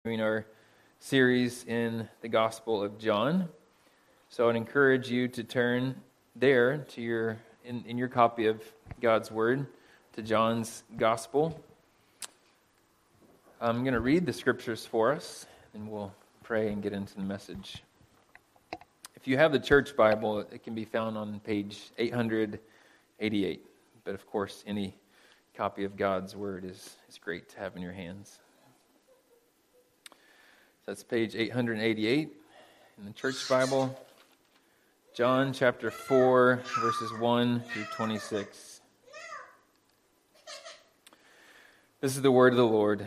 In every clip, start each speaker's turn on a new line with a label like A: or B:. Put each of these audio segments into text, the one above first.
A: Doing our series in the Gospel of John. So I'd encourage you to turn there to in your copy of God's Word to John's Gospel. I'm going to read the scriptures for us, and we'll pray and get into the message. If you have the church Bible, it can be found on page 888. But of course, any copy of God's Word is great to have in your hands. That's page 888 in the Church Bible. John chapter 4, verses 1 through 26. This is the word of the Lord.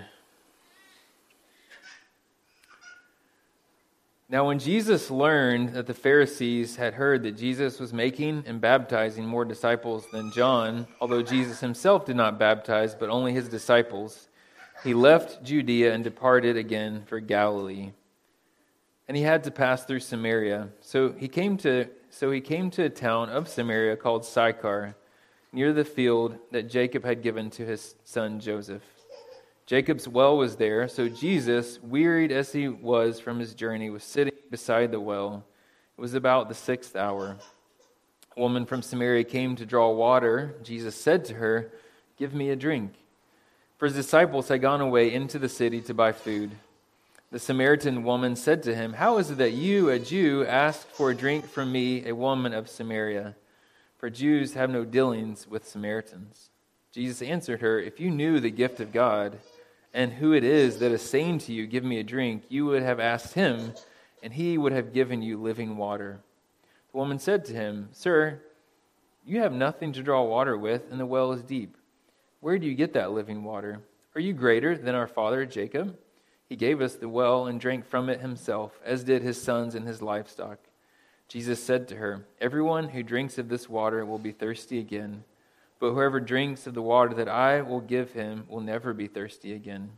A: Now when Jesus learned that the Pharisees had heard that Jesus was making and baptizing more disciples than John, although Jesus himself did not baptize, but only his disciples, he left Judea and departed again for Galilee. And he had to pass through Samaria. So he came to a town of Samaria called Sychar, near the field that Jacob had given to his son Joseph. Jacob's well was there, so Jesus, wearied as he was from his journey, was sitting beside the well. It was about the 6th hour. A woman from Samaria came to draw water. Jesus said to her, "Give me a drink." For his disciples had gone away into the city to buy food. The Samaritan woman said to him, "How is it that you, a Jew, ask for a drink from me, a woman of Samaria? For Jews have no dealings with Samaritans." Jesus answered her, "If you knew the gift of God, and who it is that is saying to you, 'Give me a drink,' you would have asked him, and he would have given you living water." The woman said to him, "Sir, you have nothing to draw water with, and the well is deep. Where do you get that living water? Are you greater than our father Jacob? He gave us the well and drank from it himself, as did his sons and his livestock." Jesus said to her, "Everyone who drinks of this water will be thirsty again, but whoever drinks of the water that I will give him will never be thirsty again.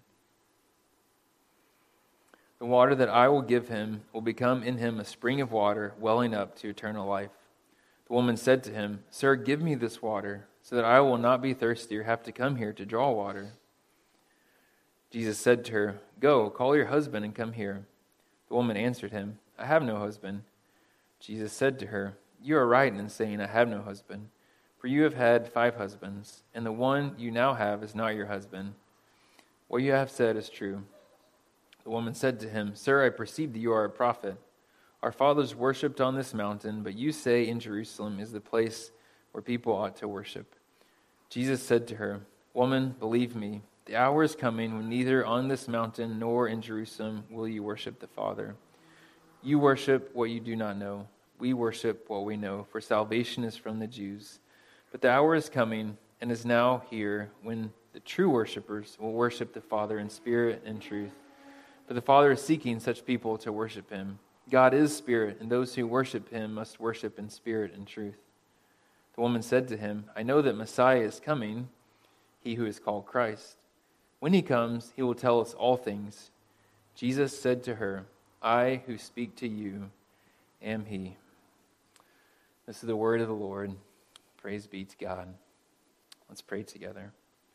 A: The water that I will give him will become in him a spring of water welling up to eternal life." The woman said to him, "Sir, give me this water, so that I will not be thirsty or have to come here to draw water." Jesus said to her, "Go, call your husband and come here." The woman answered him, "I have no husband." Jesus said to her, "You are right in saying, 'I have no husband,' for you have had 5 husbands, and the one you now have is not your husband. What you have said is true." The woman said to him, "Sir, I perceive that you are a prophet. Our fathers worshipped on this mountain, but you say in Jerusalem is the place where people ought to worship." Jesus said to her, "Woman, believe me, the hour is coming when neither on this mountain nor in Jerusalem will you worship the Father. You worship what you do not know. We worship what we know, for salvation is from the Jews. But the hour is coming and is now here when the true worshipers will worship the Father in spirit and truth. But the Father is seeking such people to worship him. God is spirit, and those who worship him must worship in spirit and truth." The woman said to him, "I know that Messiah is coming, he who is called Christ. When he comes, he will tell us all things." Jesus said to her, "I who speak to you am he." This is the word of the Lord. Praise be to God. Let's pray together.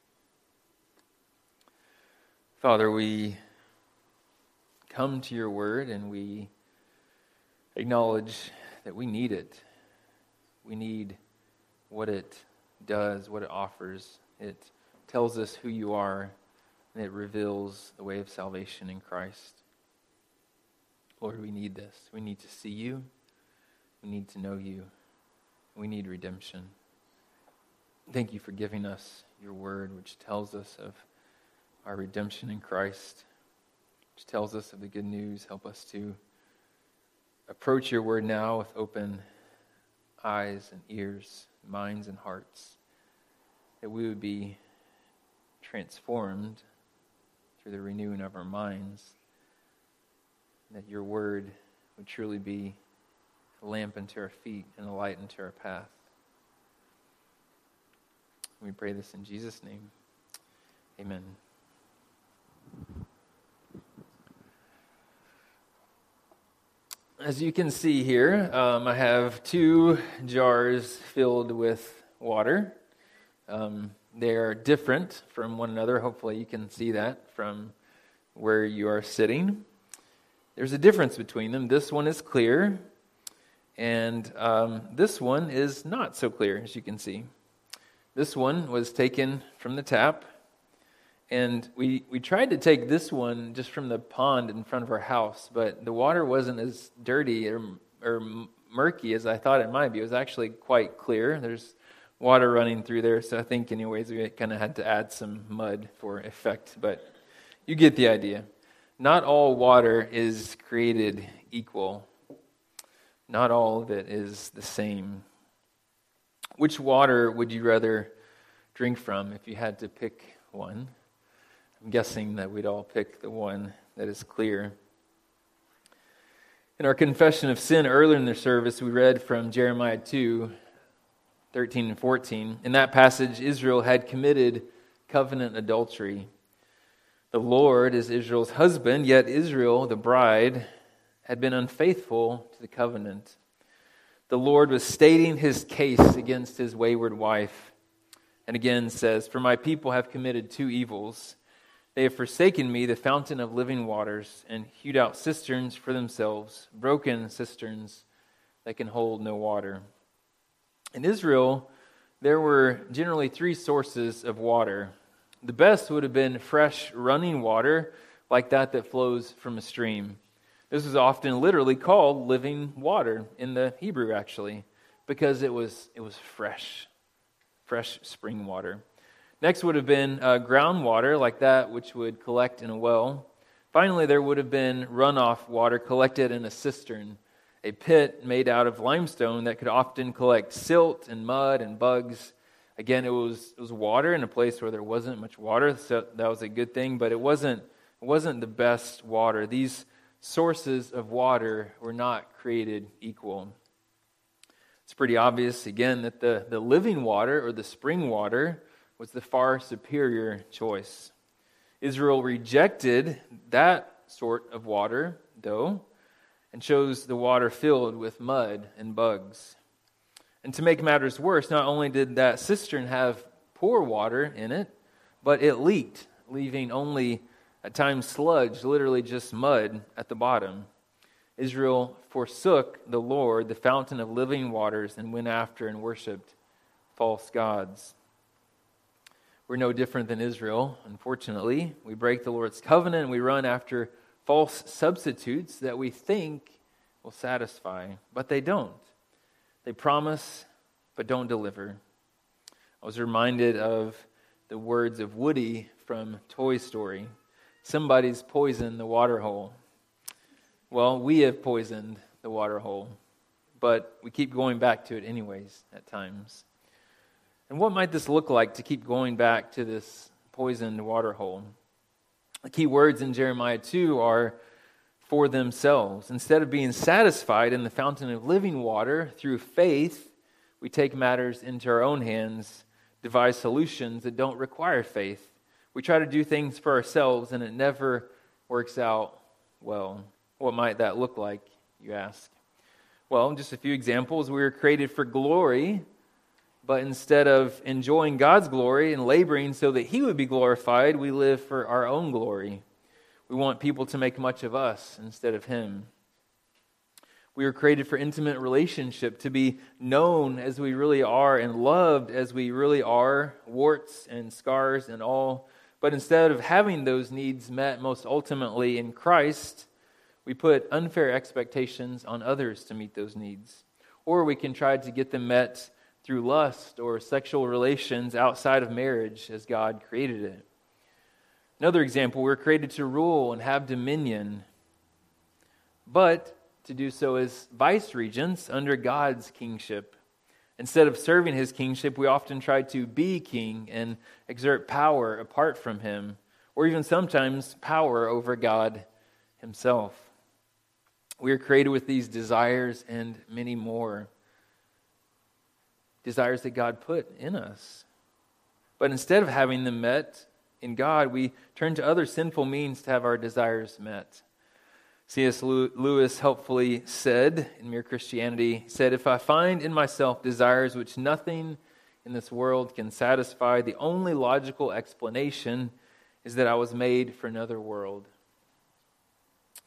A: Father, we come to your word and we acknowledge that we need it. We need what it does, what it offers. It tells us who you are, and it reveals the way of salvation in Christ. Lord, we need this. We need to see you. We need to know you. We need redemption. Thank you for giving us your word, which tells us of our redemption in Christ, which tells us of the good news. Help us to approach your word now with open eyes and ears, minds and hearts, that we would be transformed through the renewing of our minds, and that your word would truly be a lamp unto our feet and a light unto our path. We pray this in Jesus' name. Amen. As you can see here, I have 2 jars filled with water. They are different from one another. Hopefully you can see that from where you are sitting. There's a difference between them. This one is clear, and this one is not so clear, as you can see. This one was taken from the tap, and we tried to take this one just from the pond in front of our house, but the water wasn't as dirty or murky as I thought it might be. It was actually quite clear. There's water running through there, so I think anyways we kind of had to add some mud for effect, but you get the idea. Not all water is created equal. Not all of it is the same. Which water would you rather drink from if you had to pick one? I'm guessing that we'd all pick the one that is clear. In our confession of sin earlier in the service, we read from Jeremiah 2:13 and 14. In that passage, Israel had committed covenant adultery. The Lord is Israel's husband, yet Israel, the bride, had been unfaithful to the covenant. The Lord was stating his case against his wayward wife, and again says, "For my people have committed two evils. They have forsaken me, the fountain of living waters, and hewed out cisterns for themselves, broken cisterns that can hold no water." In Israel, there were generally three sources of water. The best would have been fresh running water, like that flows from a stream. This was often literally called living water in the Hebrew, actually, because it was fresh spring water. Next would have been groundwater, like that which would collect in a well. Finally, there would have been runoff water collected in a cistern, a pit made out of limestone that could often collect silt and mud and bugs. Again, it was water in a place where there wasn't much water, so that was a good thing, but it wasn't the best water. These sources of water were not created equal. It's pretty obvious, again, that the living water or the spring water was the far superior choice. Israel rejected that sort of water, though, and chose the water filled with mud and bugs. And to make matters worse, not only did that cistern have poor water in it, but it leaked, leaving only at times sludge, literally just mud at the bottom. Israel forsook the Lord, the fountain of living waters, and went after and worshipped false gods. We're no different than Israel, unfortunately. We break the Lord's covenant and we run after false substitutes that we think will satisfy, but they don't. They promise, but don't deliver. I was reminded of the words of Woody from Toy Story. Somebody's poisoned the water hole. Well, we have poisoned the water hole, but we keep going back to it anyways at times. And what might this look like to keep going back to this poisoned water hole? The key words in Jeremiah 2 are for themselves. Instead of being satisfied in the fountain of living water through faith, we take matters into our own hands, devise solutions that don't require faith. We try to do things for ourselves, and it never works out well. What might that look like, you ask? Well, just a few examples. We were created for glory, but instead of enjoying God's glory and laboring so that He would be glorified, we live for our own glory. We want people to make much of us instead of Him. We were created for intimate relationship, to be known as we really are and loved as we really are, warts and scars and all. But instead of having those needs met most ultimately in Christ, we put unfair expectations on others to meet those needs. Or we can try to get them met through lust or sexual relations outside of marriage as God created it. Another example, we're created to rule and have dominion, but to do so as vice-regents under God's kingship. Instead of serving His kingship, we often try to be king and exert power apart from Him, or even sometimes power over God Himself. We are created with these desires and many more. Desires that God put in us. But instead of having them met in God, we turn to other sinful means to have our desires met. C.S. Lewis helpfully said in Mere Christianity, he said, "If I find in myself desires which nothing in this world can satisfy, the only logical explanation is that I was made for another world."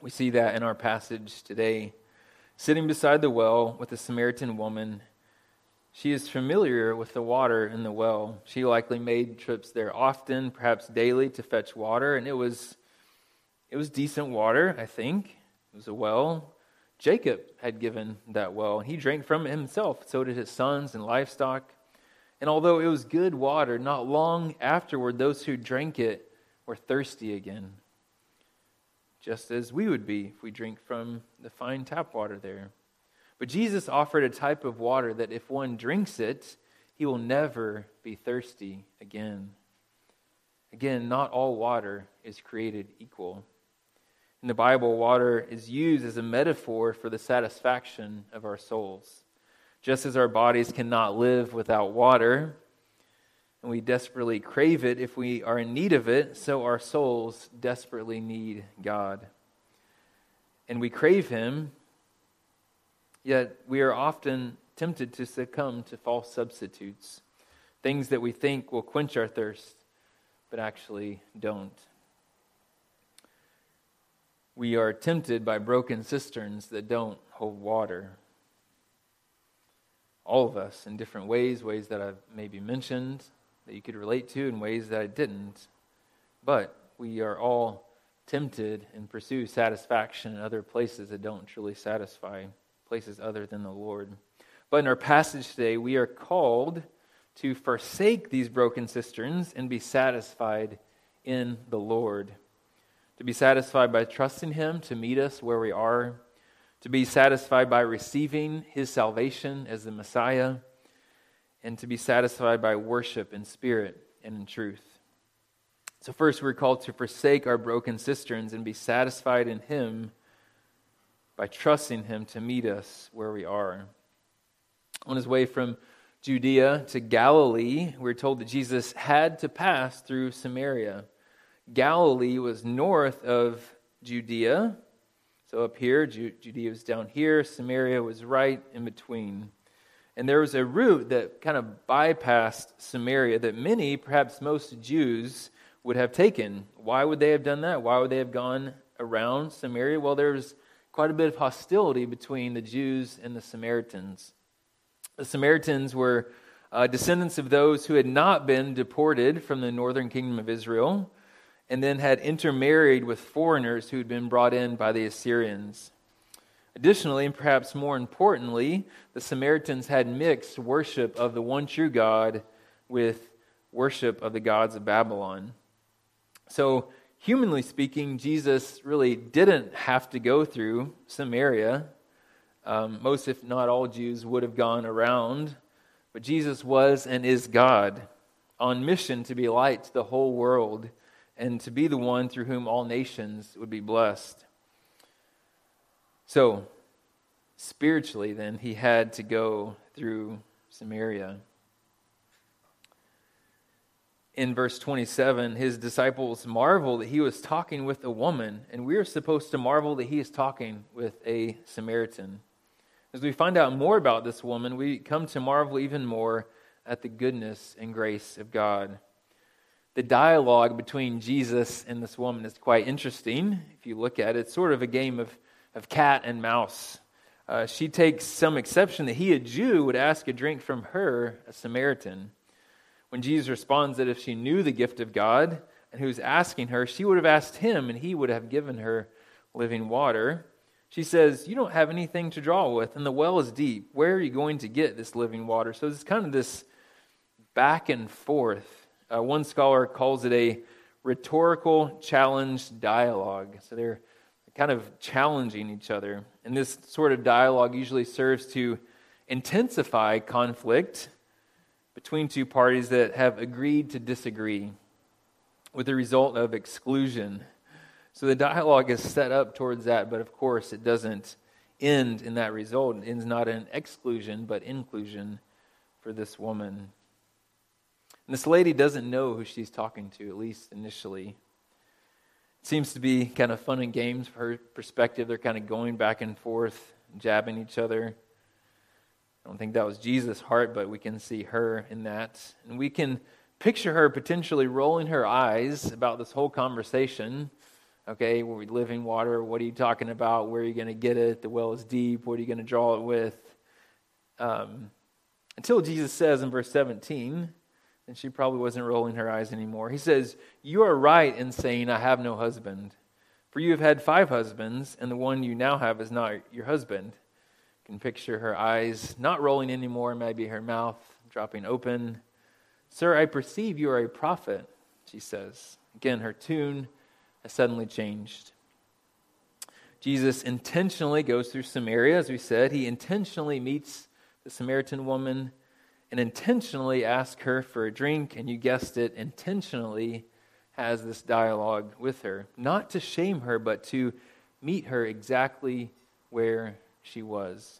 A: We see that in our passage today. Sitting beside the well with the Samaritan woman, she is familiar with the water in the well. She likely made trips there often, perhaps daily, to fetch water, and it was decent water, I think. It was a well. Jacob had given that well, and he drank from it himself. So did his sons and livestock. And although it was good water, not long afterward, those who drank it were thirsty again, just as we would be if we drink from the fine tap water there. But Jesus offered a type of water that if one drinks it, he will never be thirsty again. Again, not all water is created equal. In the Bible, water is used as a metaphor for the satisfaction of our souls. Just as our bodies cannot live without water, and we desperately crave it if we are in need of it, so our souls desperately need God. And we crave Him, yet we are often tempted to succumb to false substitutes, things that we think will quench our thirst, but actually don't. We are tempted by broken cisterns that don't hold water. All of us in different ways that I've maybe mentioned, that you could relate to, and ways that I didn't. But we are all tempted and pursue satisfaction in other places that don't truly satisfy, places other than the Lord. But in our passage today, we are called to forsake these broken cisterns and be satisfied in the Lord. To be satisfied by trusting Him to meet us where we are, to be satisfied by receiving His salvation as the Messiah, and to be satisfied by worship in spirit and in truth. So first we're called to forsake our broken cisterns and be satisfied in Him by trusting Him to meet us where we are. On His way from Judea to Galilee, we're told that Jesus had to pass through Samaria. Galilee was north of Judea. So up here, Judea was down here, Samaria was right in between. And there was a route that kind of bypassed Samaria that many, perhaps most Jews, would have taken. Why would they have done that? Why would they have gone around Samaria? Well, there was quite a bit of hostility between the Jews and the Samaritans. The Samaritans were descendants of those who had not been deported from the northern kingdom of Israel, and then had intermarried with foreigners who had been brought in by the Assyrians. Additionally, and perhaps more importantly, the Samaritans had mixed worship of the one true God with worship of the gods of Babylon. So, humanly speaking, Jesus really didn't have to go through Samaria. Most, if not all, Jews would have gone around. But Jesus was and is God, on mission to be light to the whole world, and to be the one through whom all nations would be blessed. So, spiritually then, He had to go through Samaria. In verse 27, His disciples marvel that He was talking with a woman, and we are supposed to marvel that He is talking with a Samaritan. As we find out more about this woman, we come to marvel even more at the goodness and grace of God. The dialogue between Jesus and this woman is quite interesting. If you look at it, it's sort of a game of cat and mouse. She takes some exception that he, a Jew, would ask a drink from her, a Samaritan. When Jesus responds that if she knew the gift of God and who was asking her, she would have asked him and he would have given her living water. She says, "You don't have anything to draw with, and the well is deep. Where are you going to get this living water?" So it's kind of this back and forth. One scholar calls it a rhetorical challenge dialogue. So they're kind of challenging each other. And this sort of dialogue usually serves to intensify conflict between two parties that have agreed to disagree, with the result of exclusion. So the dialogue is set up towards that, but of course it doesn't end in that result. It ends not in exclusion, but inclusion for this woman. And this lady doesn't know who she's talking to, at least initially. It seems to be kind of fun and games from her perspective. They're kind of going back and forth, jabbing each other. I don't think that was Jesus' heart, but we can see her in that. And we can picture her potentially rolling her eyes about this whole conversation, Okay, where we living water, what are you talking about? Where are you going to get it? The well is deep. What are you going to draw it with? Until Jesus says in verse 17, and she probably wasn't rolling her eyes anymore. He says, "You are right in saying, 'I have no husband.' For you have had 5 husbands, and the one you now have is not your husband." You can picture her eyes not rolling anymore, maybe her mouth dropping open. "Sir, I perceive you are a prophet," she says. Again, her tune has suddenly changed. Jesus intentionally goes through Samaria, as we said. He intentionally meets the Samaritan woman and intentionally asks her for a drink, and you guessed it, intentionally has this dialogue with her, not to shame her, but to meet her exactly where she was.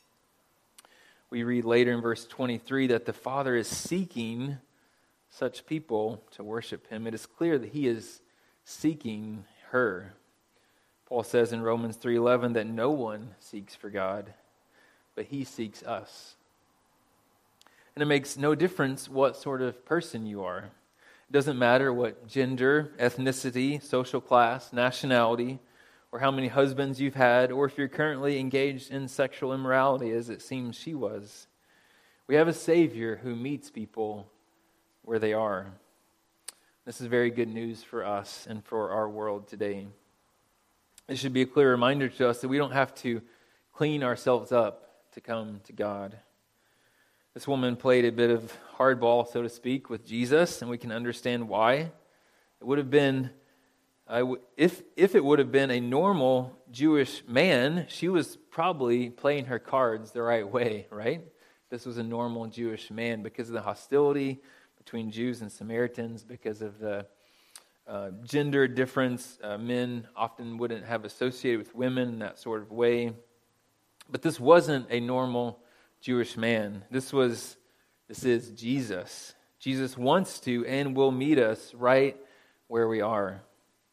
A: We read later in verse 23 that the Father is seeking such people to worship him. It is clear that he is seeking her. Paul says in Romans 3:11 that no one seeks for God, but he seeks us. And it makes no difference what sort of person you are. It doesn't matter what gender, ethnicity, social class, nationality, or how many husbands you've had, or if you're currently engaged in sexual immorality, as it seems she was. We have a Savior who meets people where they are. This is very good news for us and for our world today. It should be a clear reminder to us that we don't have to clean ourselves up to come to God. This woman played a bit of hardball, so to speak, with Jesus, and we can understand why. It would have been, if it would have been a normal Jewish man, she was probably playing her cards the right way, right? This was a normal Jewish man because of the hostility between Jews and Samaritans, because of the gender difference. Men often wouldn't have associated with women in that sort of way. But this wasn't a normal Jewish man. This is Jesus. Jesus wants to and will meet us right where we are.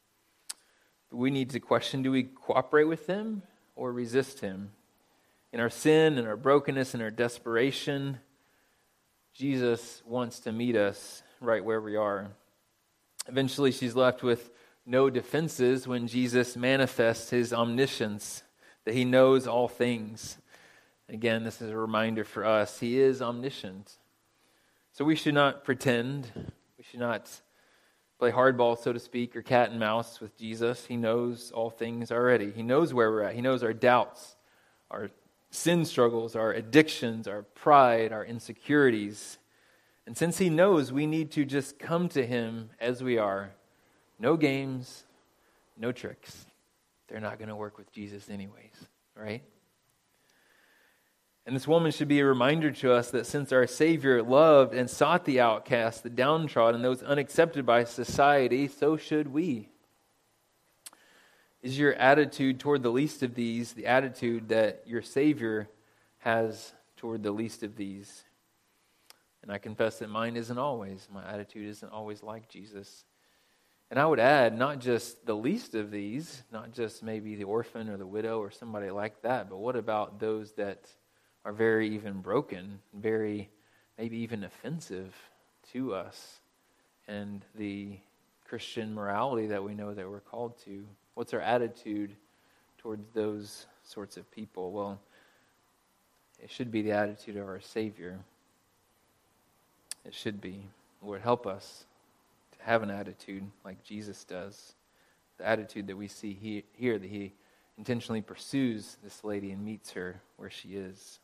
A: But we need to question, do we cooperate with him or resist him? In our sin, in our brokenness, in our desperation, Jesus wants to meet us right where we are. Eventually, she's left with no defenses when Jesus manifests his omniscience, that he knows all things. Again, this is a reminder for us. He is omniscient. So we should not pretend. We should not play hardball, so to speak, or cat and mouse with Jesus. He knows all things already. He knows where we're at. He knows our doubts, our sin struggles, our addictions, our pride, our insecurities. And since he knows, we need to just come to him as we are. No games, no tricks. They're not going to work with Jesus anyways, right? And this woman should be a reminder to us that since our Savior loved and sought the outcast, the downtrodden, those unaccepted by society, so should we. Is your attitude toward the least of these the attitude that your Savior has toward the least of these? And I confess that mine isn't always. My attitude isn't always like Jesus. And I would add, not just the least of these, not just maybe the orphan or the widow or somebody like that, but what about those that are very even broken, very maybe even offensive to us and the Christian morality that we know that we're called to? What's our attitude towards those sorts of people? Well, it should be the attitude of our Savior. It should be. Lord, help us to have an attitude like Jesus does. The attitude that we see here, that he intentionally pursues this lady and meets her where she is.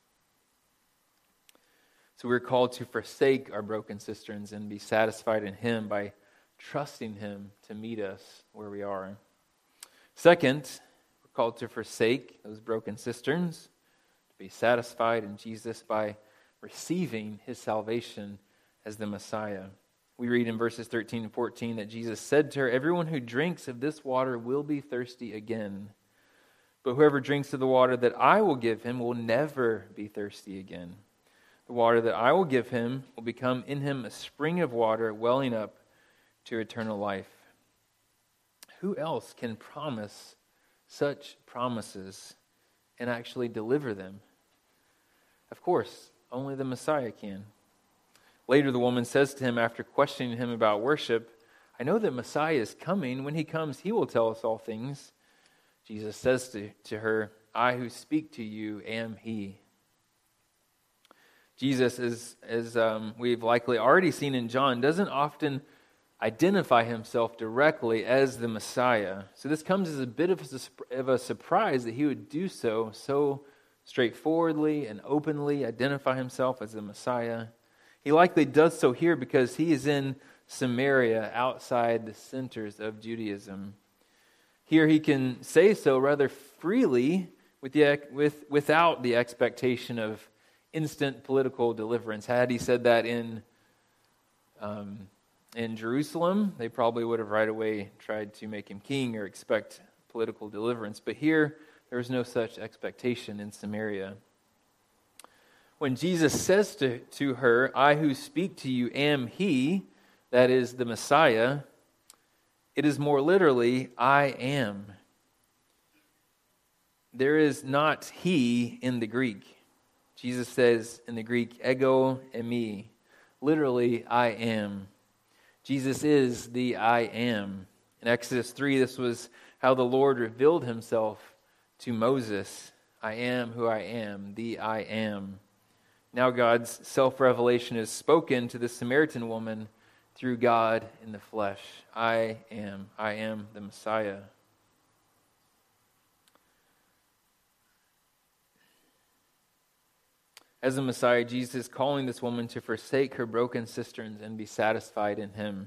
A: So we're called to forsake our broken cisterns and be satisfied in him by trusting him to meet us where we are. Second, we're called to forsake those broken cisterns, to be satisfied in Jesus by receiving his salvation as the Messiah. We read in verses 13 and 14 that Jesus said to her, "Everyone who drinks of this water will be thirsty again. But whoever drinks of the water that I will give him will never be thirsty again. The water that I will give him will become in him a spring of water welling up to eternal life." Who else can promise such promises and actually deliver them? Of course, only the Messiah can. Later, the woman says to him, after questioning him about worship, I know that Messiah is coming. When he comes, he will tell us all things. Jesus says to her, I who speak to you am he. Jesus, as we've likely already seen in John, doesn't often identify himself directly as the Messiah. So this comes as a bit of a surprise that he would do so straightforwardly and openly identify himself as the Messiah. He likely does so here because he is in Samaria, outside the centers of Judaism. Here he can say so rather freely without the expectation of instant political deliverance. Had he said that in Jerusalem, they probably would have right away tried to make him king or expect political deliverance. But here, there is no such expectation in Samaria. When Jesus says to her, I who speak to you am he, that is the Messiah, it is more literally, I am. There is not he in the Greek. Jesus says in the Greek, ego eimi, literally, I am. Jesus is the I am. In Exodus 3, this was how the Lord revealed himself to Moses. I am who I am, the I am. Now God's self-revelation is spoken to the Samaritan woman through God in the flesh. I am the Messiah. As the Messiah, Jesus is calling this woman to forsake her broken cisterns and be satisfied in him.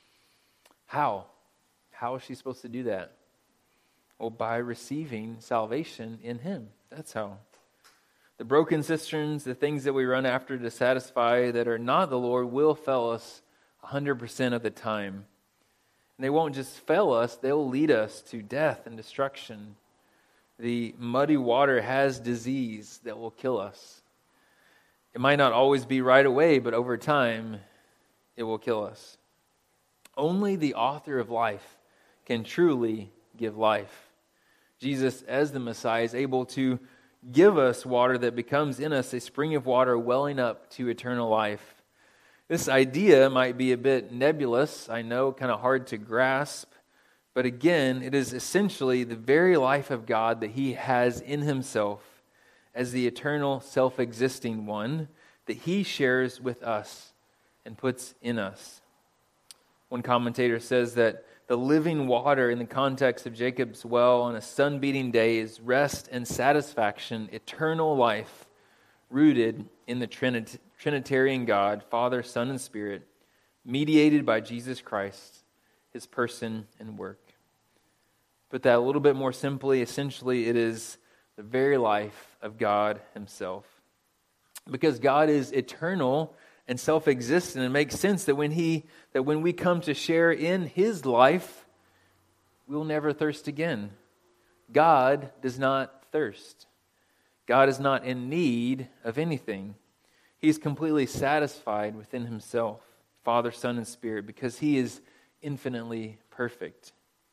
A: How? How is she supposed to do that? Well, by receiving salvation in him. That's how. The broken cisterns, the things that we run after to satisfy that are not the Lord, will fail us 100% of the time. And they won't just fail us, they'll lead us to death and destruction. The muddy water has disease that will kill us. It might not always be right away, but over time, it will kill us. Only the author of life can truly give life. Jesus, as the Messiah, is able to give us water that becomes in us a spring of water welling up to eternal life. This idea might be a bit nebulous, I know, kind of hard to grasp, but again, it is essentially the very life of God that he has in himself as the eternal, self-existing one that he shares with us and puts in us. One commentator says that the living water in the context of Jacob's well on a sun-beating day is rest and satisfaction, eternal life, rooted in the Trinitarian God, Father, Son, and Spirit, mediated by Jesus Christ, his person and work. Put that a little bit more simply, essentially it is the very life of God himself. Because God is eternal and self-existent, it makes sense that when we come to share in his life, we'll never thirst again. God does not thirst. God is not in need of anything. He's completely satisfied within himself, Father, Son, and Spirit, because he is infinitely perfect.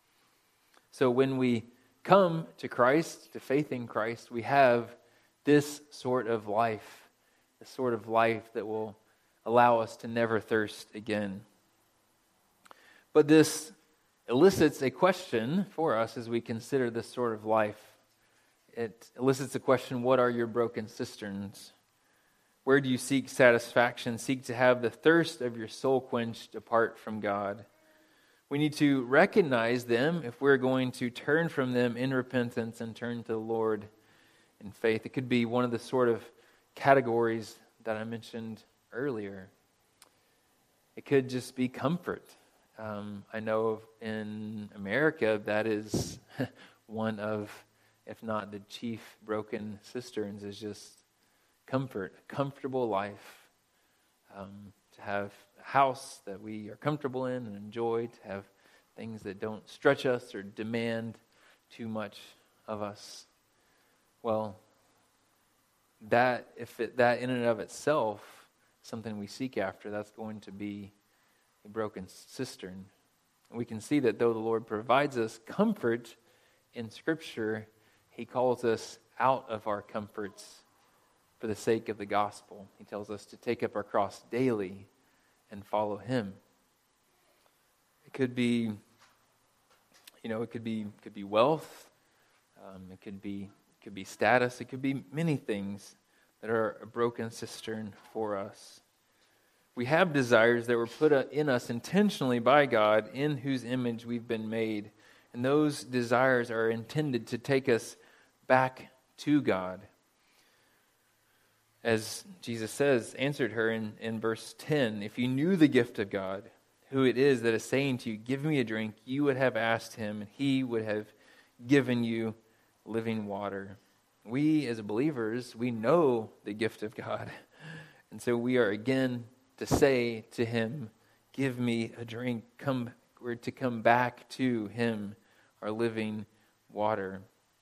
A: So when we come to Christ, to faith in Christ, we have this sort of life, the sort of life that will allow us to never thirst again. But this elicits a question for us as we consider this sort of life. It elicits a question, what are your broken cisterns? Where do you seek satisfaction, seek to have the thirst of your soul quenched apart from God? We need to recognize them if we're going to turn from them in repentance and turn to the Lord in faith. It could be one of the sort of categories that I mentioned earlier. It could just be comfort. I know in America that is one of, if not the chief broken cisterns, is just comfort, a comfortable life. To have a house that we are comfortable in and enjoy, to have things that don't stretch us or demand too much of us. Well, that in and of itself is something we seek after, that's going to be a broken cistern. And we can see that though the Lord provides us comfort in Scripture, he calls us out of our comforts for the sake of the gospel. He tells us to take up our cross daily and follow him. It could be, it could be wealth. It could be status. It could be many things that are a broken cistern for us. We have desires that were put in us intentionally by God, in whose image we've been made. And those desires are intended to take us back to God. As Jesus says, answered her in verse 10, if you knew the gift of God, who it is that is saying to you, give me a drink, you would have asked him, and he would have given you living water. We as believers, we know the gift of God. And so we are again to say to him, give me a drink. We're to come back to him, our living water.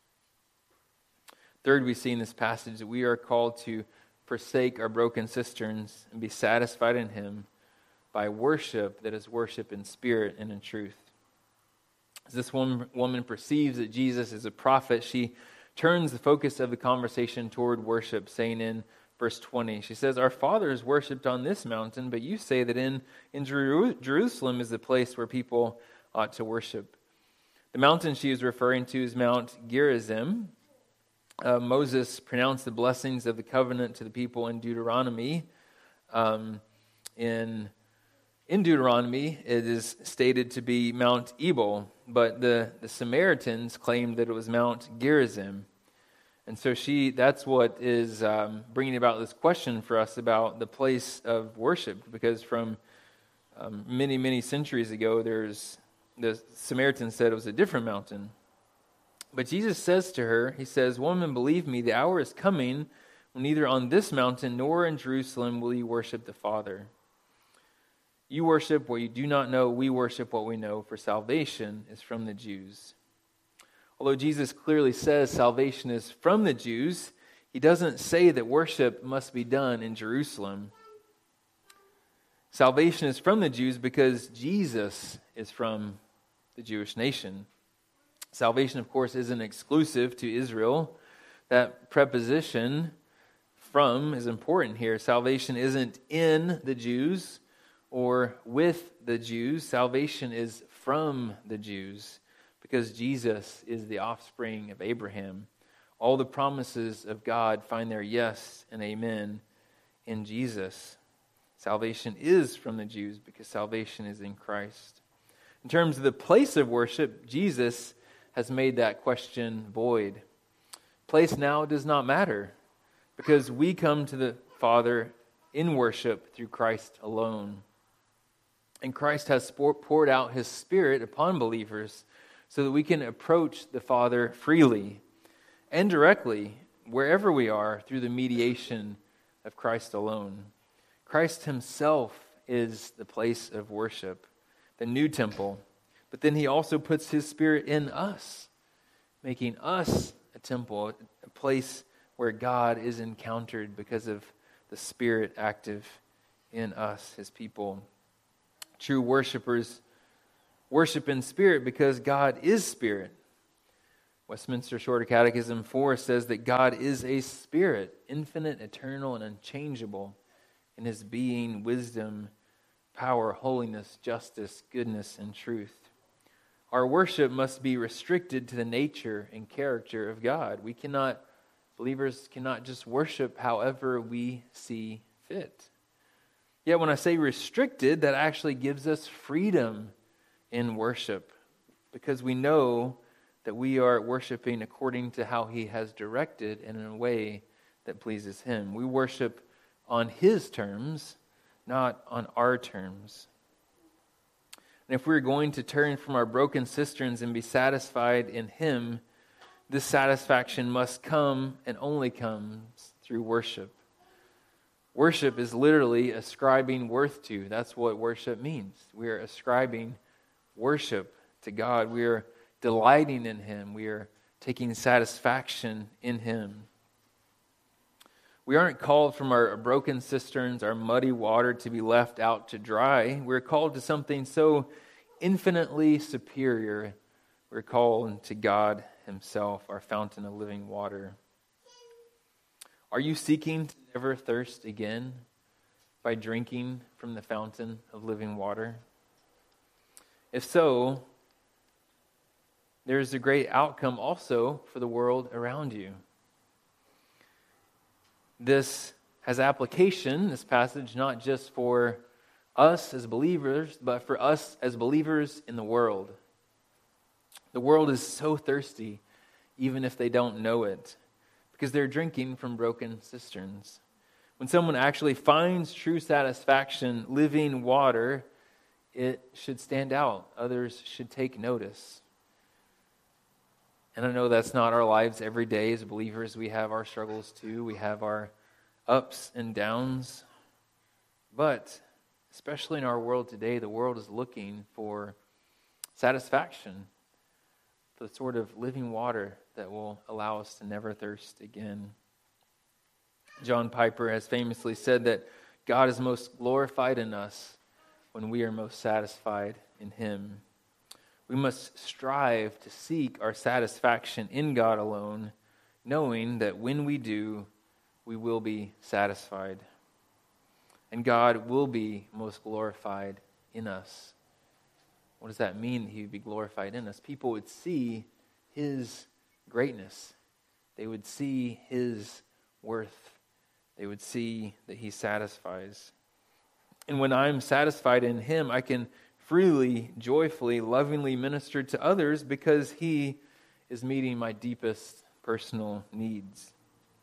A: Third, we see in this passage that we are called to forsake our broken cisterns and be satisfied in him by worship that is worship in spirit and in truth. As this woman perceives that Jesus is a prophet, she turns the focus of the conversation toward worship, saying in verse 20, she says, our fathers worshipped on this mountain, but you say that in Jerusalem is the place where people ought to worship. The mountain she is referring to is Mount Gerizim. Moses pronounced the blessings of the covenant to the people in Deuteronomy. In Deuteronomy, it is stated to be Mount Ebal, but the Samaritans claimed that it was Mount Gerizim. And so that's what is bringing about this question for us about the place of worship, because from many, many centuries ago, the Samaritans said it was a different mountain. But Jesus says to her, he says, woman, believe me, the hour is coming when neither on this mountain nor in Jerusalem will you worship the Father. You worship what you do not know, we worship what we know, for salvation is from the Jews. Although Jesus clearly says salvation is from the Jews, he doesn't say that worship must be done in Jerusalem. Salvation is from the Jews because Jesus is from the Jewish nation. Salvation, of course, isn't exclusive to Israel. That preposition, from, is important here. Salvation isn't in the Jews or with the Jews. Salvation is from the Jews because Jesus is the offspring of Abraham. All the promises of God find their yes and amen in Jesus. Salvation is from the Jews because salvation is in Christ. In terms of the place of worship, Jesus has made that question void. Place now does not matter because we come to the Father in worship through Christ alone. And Christ has poured out his Spirit upon believers so that we can approach the Father freely and directly wherever we are through the mediation of Christ alone. Christ himself is the place of worship, the new temple. But then he also puts his Spirit in us, making us a temple, a place where God is encountered because of the Spirit active in us, his people. True worshipers worship in spirit because God is spirit. Westminster Shorter Catechism 4 says that God is a spirit, infinite, eternal, and unchangeable in his being, wisdom, power, holiness, justice, goodness, and truth. Our worship must be restricted to the nature and character of God. Believers cannot just worship however we see fit. Yet when I say restricted, that actually gives us freedom in worship because we know that we are worshiping according to how he has directed and in a way that pleases him. We worship on his terms, not on our terms. And if we're going to turn from our broken cisterns and be satisfied in him, this satisfaction must come and only comes through worship. Worship is literally ascribing worth to. That's what worship means. We are ascribing worship to God. We are delighting in him. We are taking satisfaction in him. We aren't called from our broken cisterns, our muddy water, to be left out to dry. We're called to something so infinitely superior. We're called to God himself, our fountain of living water. Are you seeking to never thirst again by drinking from the fountain of living water? If so, there's a great outcome also for the world around you. This has application, this passage, not just for us as believers, but for us as believers in the world. The world is so thirsty, even if they don't know it, because they're drinking from broken cisterns. When someone actually finds true satisfaction, living water, it should stand out. Others should take notice. And I know that's not our lives every day as believers. We have our struggles too. We have our ups and downs. But especially in our world today, the world is looking for satisfaction, for the sort of living water that will allow us to never thirst again. John Piper has famously said that God is most glorified in us when we are most satisfied in Him. We must strive to seek our satisfaction in God alone, knowing that when we do, we will be satisfied. And God will be most glorified in us. What does that mean, that He would be glorified in us? People would see His greatness. They would see His worth. They would see that He satisfies. And when I'm satisfied in Him, I can freely, joyfully, lovingly minister to others because He is meeting my deepest personal needs.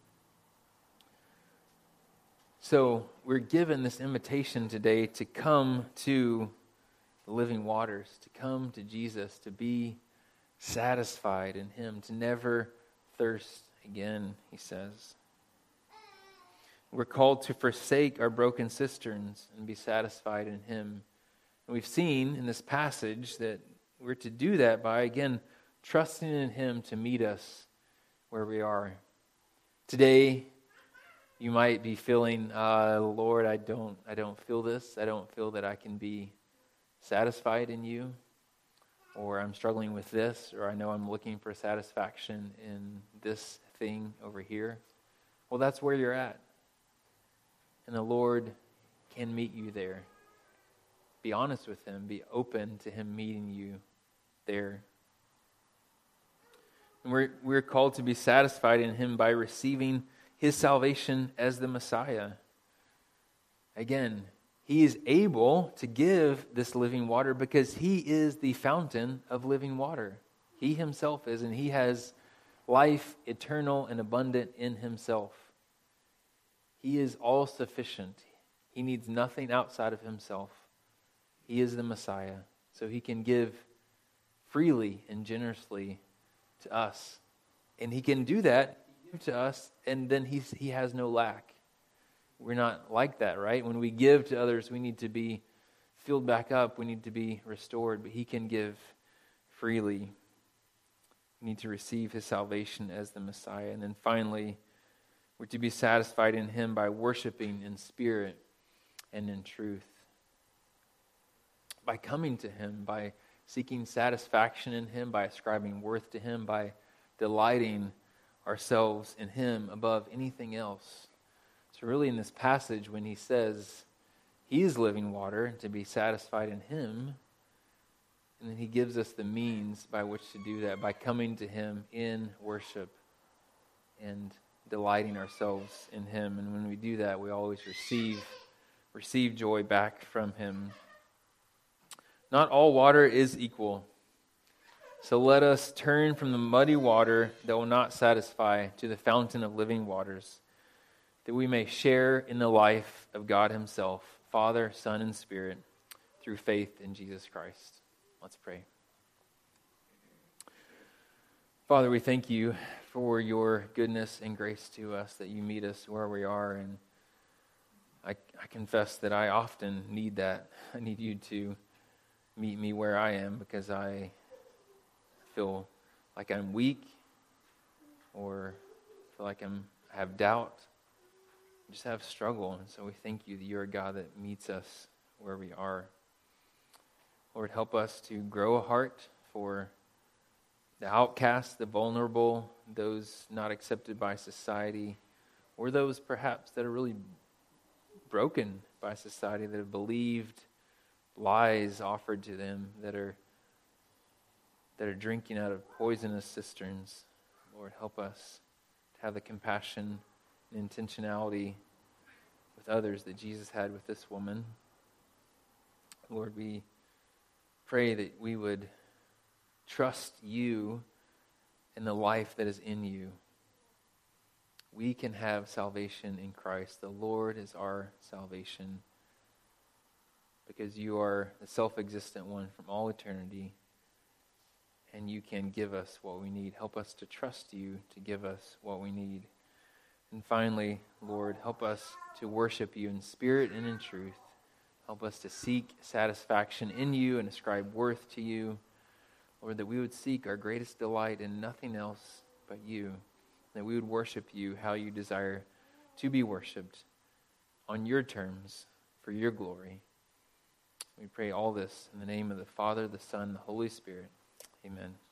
A: So we're given this invitation today to come to the living waters, to come to Jesus, to be satisfied in Him, to never thirst again, He says. We're called to forsake our broken cisterns and be satisfied in Him. And we've seen in this passage that we're to do that by, again, trusting in Him to meet us where we are. Today, you might be feeling, Lord, I don't feel this. I don't feel that I can be satisfied in You. Or I'm struggling with this, or I know I'm looking for satisfaction in this thing over here. Well, that's where you're at. And the Lord can meet you there. Be honest with Him. Be open to Him meeting you there. And we're called to be satisfied in Him by receiving His salvation as the Messiah. Again, He is able to give this living water because He is the fountain of living water. He Himself is, and He has life eternal and abundant in Himself. He is all sufficient. He needs nothing outside of Himself. He is the Messiah, so He can give freely and generously to us. And He can do that to us, and then He has no lack. We're not like that, right? When we give to others, we need to be filled back up. We need to be restored, but He can give freely. We need to receive His salvation as the Messiah. And then finally, we're to be satisfied in Him by worshiping in spirit and in truth. By coming to Him, by seeking satisfaction in Him, by ascribing worth to Him, by delighting ourselves in Him above anything else. So really in this passage, when He says He is living water, to be satisfied in Him, and then He gives us the means by which to do that, by coming to Him in worship and delighting ourselves in Him. And when we do that, we always receive joy back from Him. Not all water is equal. So let us turn from the muddy water that will not satisfy to the fountain of living waters, that we may share in the life of God Himself, Father, Son, and Spirit, through faith in Jesus Christ. Let's pray. Father, we thank You for Your goodness and grace to us, that You meet us where we are. And I confess that I often need that. I need You to meet me where I am, because I feel like I'm weak, or feel like I have doubt, I just have struggle. And so we thank You that You're a God that meets us where we are. Lord, help us to grow a heart for the outcast, the vulnerable, those not accepted by society, or those perhaps that are really broken by society, that have believed lies offered to them that are drinking out of poisonous cisterns. Lord, help us to have the compassion and intentionality with others that Jesus had with this woman. Lord, we pray that we would trust you and the life that is in you. We can have salvation in Christ. The Lord is our salvation because you are the self-existent one from all eternity, and you can give us what we need. Help us to trust you to give us what we need. And finally, Lord, help us to worship you in spirit and in truth. Help us to seek satisfaction in you and ascribe worth to you. Lord, that we would seek our greatest delight in nothing else but you. That we would worship you how you desire to be worshipped on your terms for your glory. We pray all this in the name of the Father, the Son, the Holy Spirit. Amen.